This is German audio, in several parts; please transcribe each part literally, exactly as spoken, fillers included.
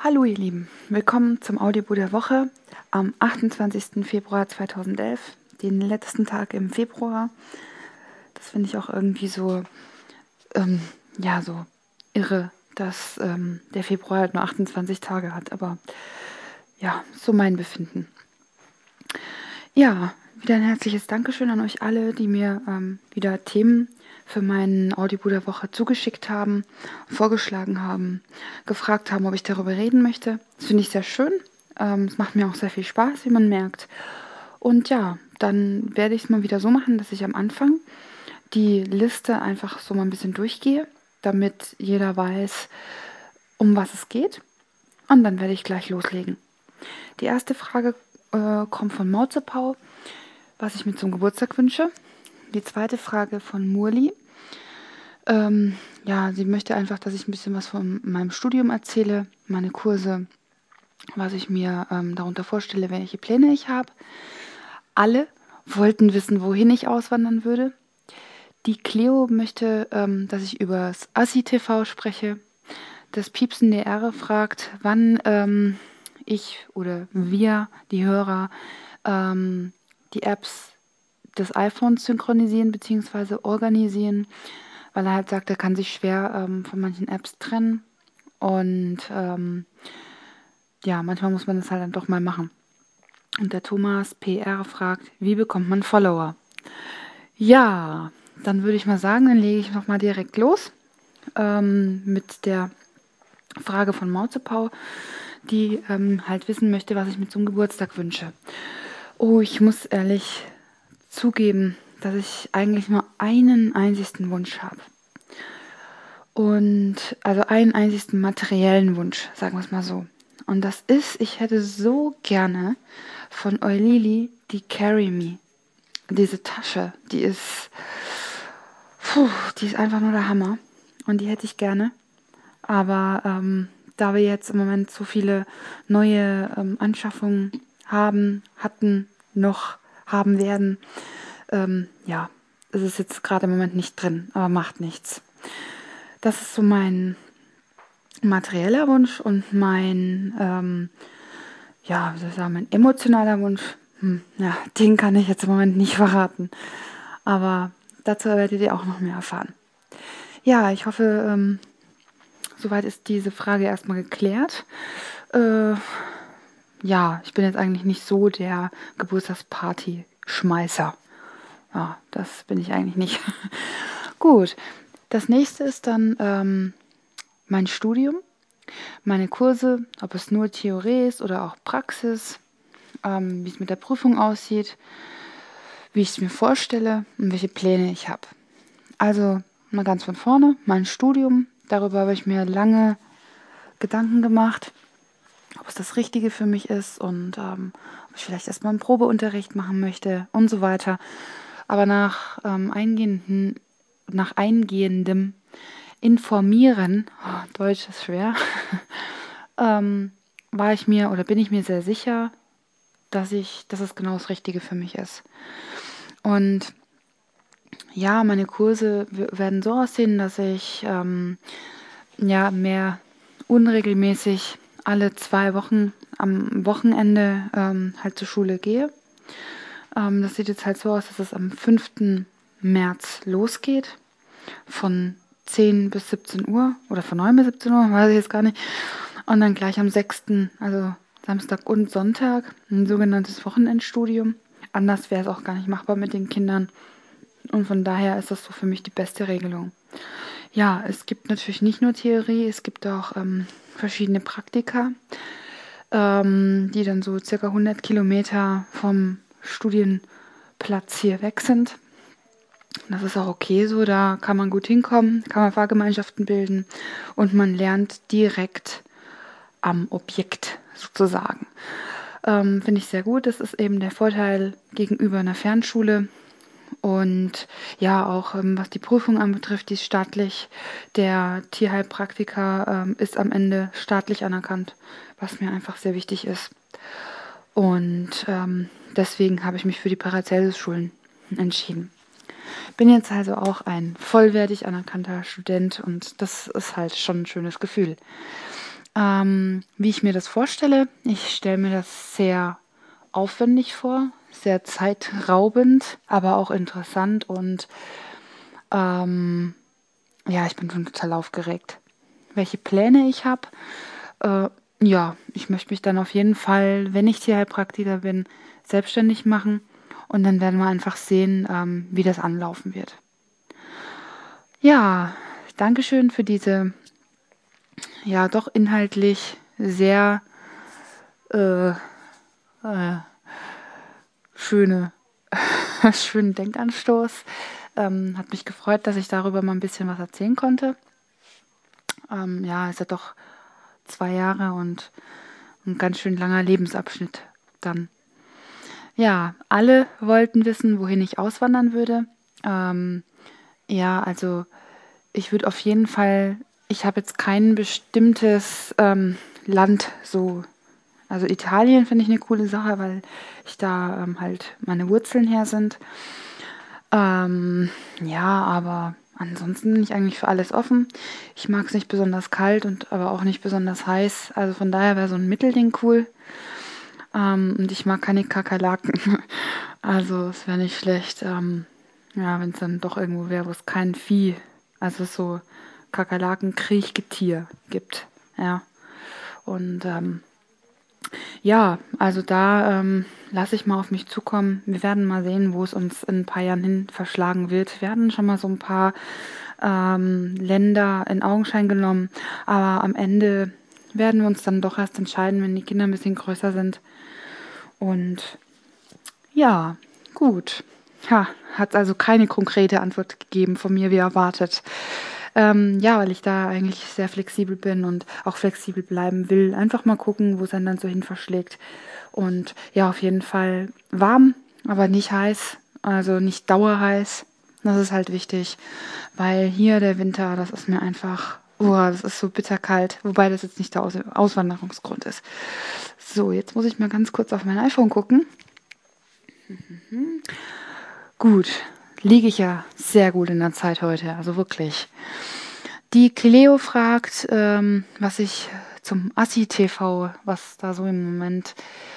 Hallo ihr Lieben, willkommen zum Audiobuch der Woche am achtundzwanzigsten Februar zweitausendelf, den letzten Tag im Februar. Das finde ich auch irgendwie so, ähm, ja, so irre, dass ähm, der Februar halt nur achtundzwanzig Tage hat, aber ja, so mein Befinden. Ja, wieder ein herzliches Dankeschön an euch alle, die mir ähm, wieder Themen für meinen Audiobuch der Woche zugeschickt haben, vorgeschlagen haben, gefragt haben, ob ich darüber reden möchte. Das finde ich sehr schön. Ähm, es macht mir auch sehr viel Spaß, wie man merkt. Und ja, dann werde ich es mal wieder so machen, dass ich am Anfang die Liste einfach so mal ein bisschen durchgehe, damit jeder weiß, um was es geht. Und dann werde ich gleich loslegen. Die erste Frage äh, kommt von Mauzepau, was ich mir zum Geburtstag wünsche. Die zweite Frage von Murli. Ähm, ja, sie möchte einfach, dass ich ein bisschen was von meinem Studium erzähle, meine Kurse, was ich mir ähm, darunter vorstelle, welche Pläne ich habe. Alle wollten wissen, wohin ich auswandern würde. Die Cleo möchte, ähm, dass ich über das Assi-T V spreche. Das Piepsen der R fragt, wann ähm, ich oder wir, die Hörer, ähm, die Apps des iPhones synchronisieren bzw. organisieren, weil er halt sagt, er kann sich schwer ähm, von manchen Apps trennen. Und ähm, ja, manchmal muss man das halt dann doch mal machen. Und der Thomas P R fragt, wie bekommt man Follower? Ja, dann würde ich mal sagen, dann lege ich nochmal direkt los ähm, mit der Frage von Mauzepau, die ähm, halt wissen möchte, was ich mir zum Geburtstag wünsche. Oh, ich muss ehrlich zugeben, dass ich eigentlich nur einen einzigen Wunsch habe. Und also einen einzigen materiellen Wunsch, sagen wir es mal so. Und das ist, ich hätte so gerne von Eulili die Carry Me. Diese Tasche, die ist, puh, die ist einfach nur der Hammer. Und die hätte ich gerne. Aber ähm, da wir jetzt im Moment so viele neue ähm, Anschaffungen haben, hatten, noch haben werden, ähm, ja, ist es jetzt gerade im Moment nicht drin, aber macht nichts. Das ist so mein materieller Wunsch und mein, ähm, ja, wie soll ich sagen, mein emotionaler Wunsch. Hm, ja, den kann ich jetzt im Moment nicht verraten. Aber dazu werdet ihr auch noch mehr erfahren. Ja, ich hoffe, ähm, soweit ist diese Frage erstmal geklärt. Äh, ja, ich bin jetzt eigentlich nicht so der Geburtstagsparty-Schmeißer. Ja, das bin ich eigentlich nicht. Gut, das nächste ist dann ähm, mein Studium, meine Kurse, ob es nur Theorie ist oder auch Praxis, ähm, wie es mit der Prüfung aussieht, wie ich es mir vorstelle und welche Pläne ich habe. Also mal ganz von vorne, mein Studium, darüber habe ich mir lange Gedanken gemacht, ob es das Richtige für mich ist und ähm, ob ich vielleicht erstmal einen Probeunterricht machen möchte und so weiter. Aber nach ähm, eingehenden, nach eingehendem Informieren, oh, Deutsch ist schwer, ähm, war ich mir oder bin ich mir sehr sicher, dass ich, dass es genau das Richtige für mich ist. Und ja, meine Kurse w- werden so aussehen, dass ich ähm, ja mehr unregelmäßig alle zwei Wochen am Wochenende ähm, halt zur Schule gehe. Ähm, das sieht jetzt halt so aus, dass es am fünften März losgeht, von zehn bis siebzehn Uhr oder von neun bis siebzehn Uhr, weiß ich jetzt gar nicht. Und dann gleich am sechsten, also Samstag und Sonntag, ein sogenanntes Wochenendstudium. Anders wäre es auch gar nicht machbar mit den Kindern. Und von daher ist das so für mich die beste Regelung. Ja, es gibt natürlich nicht nur Theorie, es gibt auch ähm, verschiedene Praktika, ähm, die dann so circa hundert Kilometer vom Studienplatz hier weg sind. Das ist auch okay so, da kann man gut hinkommen, kann man Fahrgemeinschaften bilden und man lernt direkt am Objekt sozusagen. Ähm, finde ich sehr gut. Das ist eben der Vorteil gegenüber einer Fernschule. Und ja, auch ähm, was die Prüfung anbetrifft, die ist staatlich. Der Tierheilpraktiker ähm, ist am Ende staatlich anerkannt, was mir einfach sehr wichtig ist. Und ähm, deswegen habe ich mich für die Paracelsus-Schulen entschieden. Bin jetzt also auch ein vollwertig anerkannter Student und das ist halt schon ein schönes Gefühl. Ähm, wie ich mir das vorstelle, ich stelle mir das sehr aufwendig vor, sehr zeitraubend, aber auch interessant und ähm, ja, ich bin schon total aufgeregt. Welche Pläne ich habe? Äh, ja, ich möchte mich dann auf jeden Fall, wenn ich Tierheilpraktiker bin, selbstständig machen und dann werden wir einfach sehen, ähm, wie das anlaufen wird. Ja, Dankeschön für diese, ja, doch inhaltlich sehr äh, äh, schöne, schönen Denkanstoß. Ähm, hat mich gefreut, dass ich darüber mal ein bisschen was erzählen konnte. Ähm, ja, ist ja doch zwei Jahre und ein ganz schön langer Lebensabschnitt dann. Ja, alle wollten wissen, wohin ich auswandern würde. Ähm, ja, also ich würde auf jeden Fall, ich habe jetzt kein bestimmtes ähm, Land so. Also Italien finde ich eine coole Sache, weil ich da ähm, halt meine Wurzeln her sind. Ähm, ja, aber ansonsten bin ich eigentlich für alles offen. Ich mag es nicht besonders kalt und aber auch nicht besonders heiß. Also von daher wäre so ein Mittelding cool. Ähm, und ich mag keine Kakerlaken. Also es wäre nicht schlecht, ähm, ja, wenn es dann doch irgendwo wäre, wo es kein Vieh, also so Kakerlaken, Kriechgetier gibt. Ja. Und ähm, ja, also da ähm, lasse ich mal auf mich zukommen. Wir werden mal sehen, wo es uns in ein paar Jahren hin verschlagen wird. Wir hatten schon mal so ein paar ähm, Länder in Augenschein genommen, aber am Ende werden wir uns dann doch erst entscheiden, wenn die Kinder ein bisschen größer sind. Und ja, gut. Ja, hat also keine konkrete Antwort gegeben von mir, wie erwartet. Ähm, ja, weil ich da eigentlich sehr flexibel bin und auch flexibel bleiben will. Einfach mal gucken, wo es einen dann so hin verschlägt. Und ja, auf jeden Fall warm, aber nicht heiß. Also nicht dauerheiß. Das ist halt wichtig, weil hier der Winter, das ist mir einfach, oh, das ist so bitterkalt. Wobei das jetzt nicht der Aus Auswanderungsgrund ist. So, jetzt muss ich mal ganz kurz auf mein iPhone gucken. Gut, liege ich ja sehr gut in der Zeit heute, also wirklich. Die Cleo fragt, ähm, was ich zum Assi-T V, was da so im Moment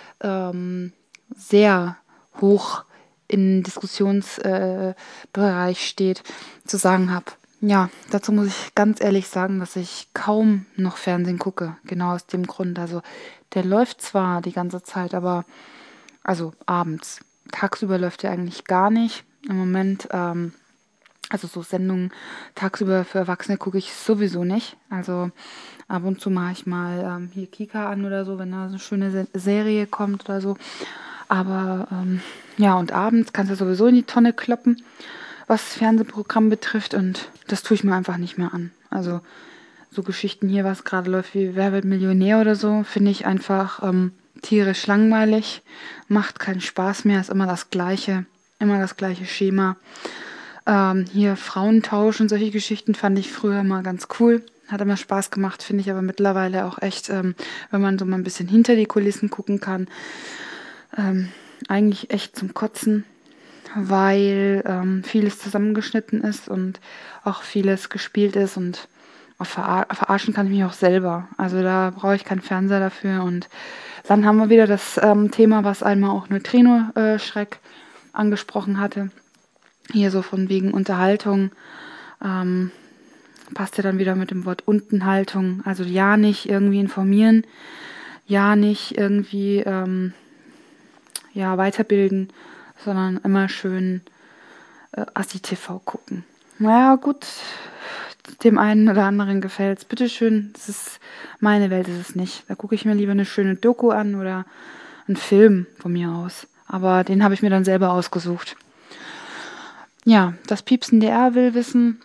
ähm, sehr hoch im Diskussionsbereich äh, Bereich steht, zu sagen habe. Ja, dazu muss ich ganz ehrlich sagen, dass ich kaum noch Fernsehen gucke. Genau aus dem Grund. Also der läuft zwar die ganze Zeit, aber also abends. Tagsüber läuft er eigentlich gar nicht. Im Moment, ähm, also so Sendungen tagsüber für Erwachsene gucke ich sowieso nicht. Also ab und zu mache ich mal ähm, hier Kika an oder so, wenn da so eine schöne Se Serie kommt oder so. Aber ähm, ja, und abends kannst du sowieso in die Tonne kloppen, was das Fernsehprogramm betrifft. Und das tue ich mir einfach nicht mehr an. Also so Geschichten hier, was gerade läuft, wie Wer wird Millionär oder so, finde ich einfach ähm, tierisch langweilig. Macht keinen Spaß mehr, ist immer das Gleiche. Immer das gleiche Schema. Ähm, hier Frauentausch und solche Geschichten fand ich früher mal ganz cool. Hat immer Spaß gemacht, finde ich aber mittlerweile auch echt, ähm, wenn man so mal ein bisschen hinter die Kulissen gucken kann, ähm, eigentlich echt zum Kotzen, weil ähm, vieles zusammengeschnitten ist und auch vieles gespielt ist und auch verar verarschen kann ich mich auch selber. Also da brauche ich keinen Fernseher dafür. Und dann haben wir wieder das ähm, Thema, was einmal auch Neutrino-Schreck angesprochen hatte. Hier so von wegen Unterhaltung. Ähm, passt ja dann wieder mit dem Wort Untenhaltung. Also ja nicht irgendwie informieren, ja nicht irgendwie ähm, ja, weiterbilden, sondern immer schön äh, Assi-T V gucken. Naja, gut, dem einen oder anderen gefällt's. Bitteschön, das ist meine Welt, ist es nicht. Da gucke ich mir lieber eine schöne Doku an oder einen Film von mir aus. Aber den habe ich mir dann selber ausgesucht. Ja, das Piepsen D R will wissen,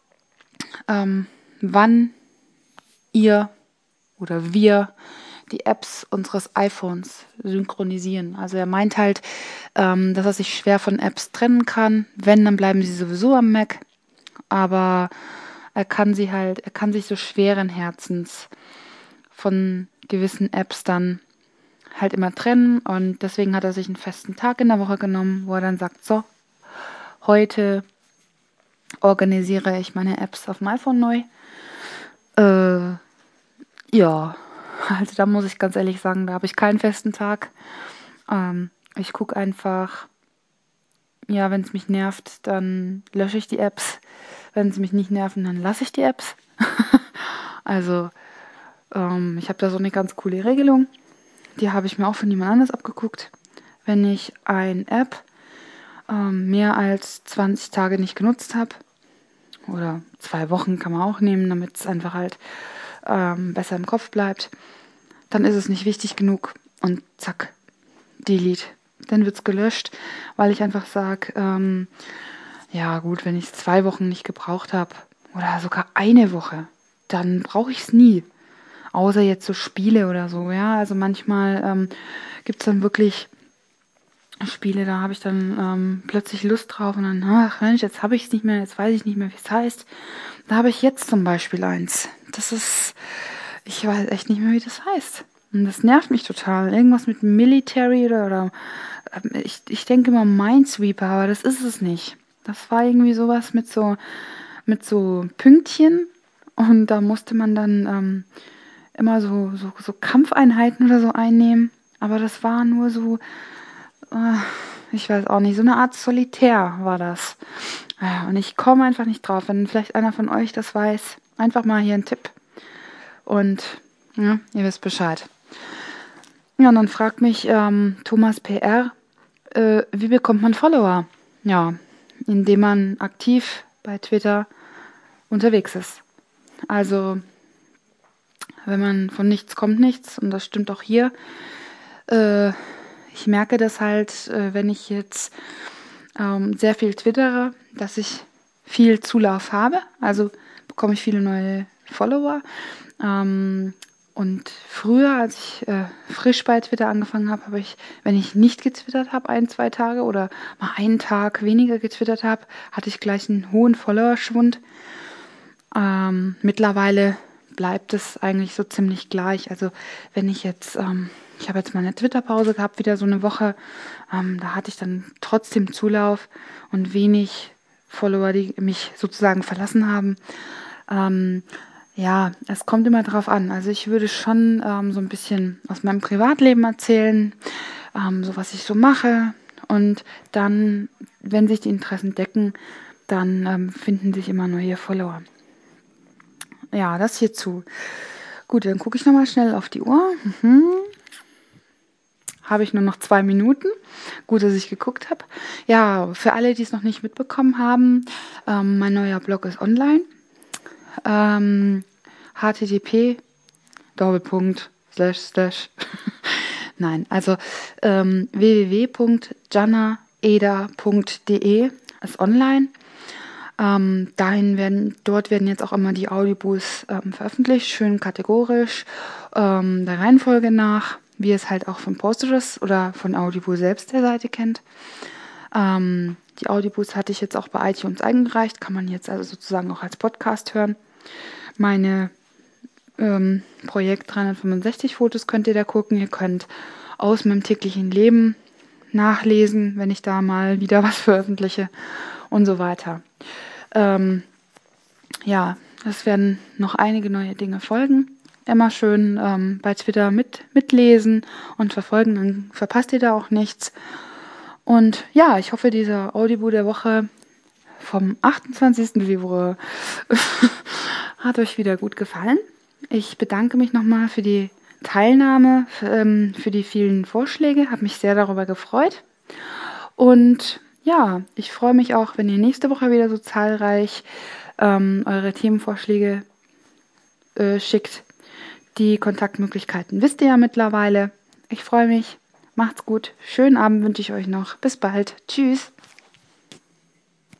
ähm, wann ihr oder wir die Apps unseres iPhones synchronisieren. Also er meint halt, ähm, dass er sich schwer von Apps trennen kann. Wenn, dann bleiben sie sowieso am Mac. Aber er kann sie halt, er kann sich so schweren Herzens von gewissen Apps dann halt immer trennen. Und deswegen hat er sich einen festen Tag in der Woche genommen, wo er dann sagt, so, heute organisiere ich meine Apps auf dem iPhone neu. Äh, Ja, also da muss ich ganz ehrlich sagen, da habe ich keinen festen Tag. Ähm, ich gucke einfach, ja, wenn es mich nervt, dann lösche ich die Apps. Wenn sie mich nicht nerven, dann lasse ich die Apps. Also, ähm, ich habe da so eine ganz coole Regelung. Die habe ich mir auch von jemand anders abgeguckt. Wenn ich eine App ähm, mehr als zwanzig Tage nicht genutzt habe, oder zwei Wochen kann man auch nehmen, damit es einfach halt ähm, besser im Kopf bleibt, dann ist es nicht wichtig genug und zack, Delete. Dann wird es gelöscht, weil ich einfach sage, ähm, ja gut, wenn ich es zwei Wochen nicht gebraucht habe oder sogar eine Woche, dann brauche ich es nie. Außer jetzt so Spiele oder so, ja. Also manchmal ähm, gibt es dann wirklich Spiele, da habe ich dann ähm, plötzlich Lust drauf und dann, ach Mensch, jetzt habe ich es nicht mehr, jetzt weiß ich nicht mehr, wie es heißt. Da habe ich jetzt zum Beispiel eins. Das ist, ich weiß echt nicht mehr, wie das heißt. Und das nervt mich total. Irgendwas mit Military oder, oder ähm, ich, ich denke immer Minesweeper, aber das ist es nicht. Das war irgendwie sowas mit so, mit so Pünktchen und da musste man dann ähm, immer so, so, so Kampfeinheiten oder so einnehmen. Aber das war nur so, äh, ich weiß auch nicht, so eine Art Solitär war das. Ja, und ich komme einfach nicht drauf. Wenn vielleicht einer von euch das weiß, einfach mal hier ein Tipp. Und ja, ihr wisst Bescheid. Ja, und dann fragt mich ähm, Thomas P R, äh, wie bekommt man Follower? Ja, indem man aktiv bei Twitter unterwegs ist. Also, wenn man von nichts kommt nichts, und das stimmt auch hier. Äh, ich merke das halt, äh, wenn ich jetzt ähm, sehr viel twittere, dass ich viel Zulauf habe. Also bekomme ich viele neue Follower. Ähm, und früher, als ich äh, frisch bei Twitter angefangen habe, habe ich, wenn ich nicht getwittert habe, ein, zwei Tage oder mal einen Tag weniger getwittert habe, hatte ich gleich einen hohen Followerschwund. Ähm, mittlerweile bleibt es eigentlich so ziemlich gleich. Also wenn ich jetzt, ähm, ich habe jetzt mal eine Twitter-Pause gehabt, wieder so eine Woche, ähm, da hatte ich dann trotzdem Zulauf und wenig Follower, die mich sozusagen verlassen haben. Ähm, ja, es kommt immer drauf an. Also ich würde schon ähm, so ein bisschen aus meinem Privatleben erzählen, ähm, so was ich so mache. Und dann, wenn sich die Interessen decken, dann ähm, finden sich immer neue Follower. Ja, das hierzu. Gut, dann gucke ich nochmal schnell auf die Uhr. Mhm. Habe ich nur noch zwei Minuten. Gut, dass ich geguckt habe. Ja, für alle, die es noch nicht mitbekommen haben, ähm, mein neuer Blog ist online. Ähm, H T T P Doppelpunkt slash slash. Nein, also ähm, w w w punkt janna eder punkt d e ist online. Ähm, dahin werden, dort werden jetzt auch immer die Audiobooks ähm, veröffentlicht, schön kategorisch, ähm, der Reihenfolge nach, wie ihr es halt auch von Posterous oder von Audioboo selbst der Seite kennt. Ähm, die Audiobooks hatte ich jetzt auch bei iTunes eingereicht, kann man jetzt also sozusagen auch als Podcast hören. Meine ähm, Projekt dreihundertfünfundsechzig Fotos könnt ihr da gucken. Ihr könnt aus meinem täglichen Leben nachlesen, wenn ich da mal wieder was veröffentliche und so weiter. Ähm, ja, es werden noch einige neue Dinge folgen. Immer schön ähm, bei Twitter mit, mitlesen und verfolgen, dann verpasst ihr da auch nichts. Und ja, ich hoffe, dieser Audioboo der Woche vom achtundzwanzigsten Februar hat euch wieder gut gefallen. Ich bedanke mich nochmal für die Teilnahme, für, ähm, für die vielen Vorschläge, habe mich sehr darüber gefreut. Und ja, ich freue mich auch, wenn ihr nächste Woche wieder so zahlreich ähm, eure Themenvorschläge äh, schickt. Die Kontaktmöglichkeiten wisst ihr ja mittlerweile. Ich freue mich. Macht's gut. Schönen Abend wünsche ich euch noch. Bis bald. Tschüss.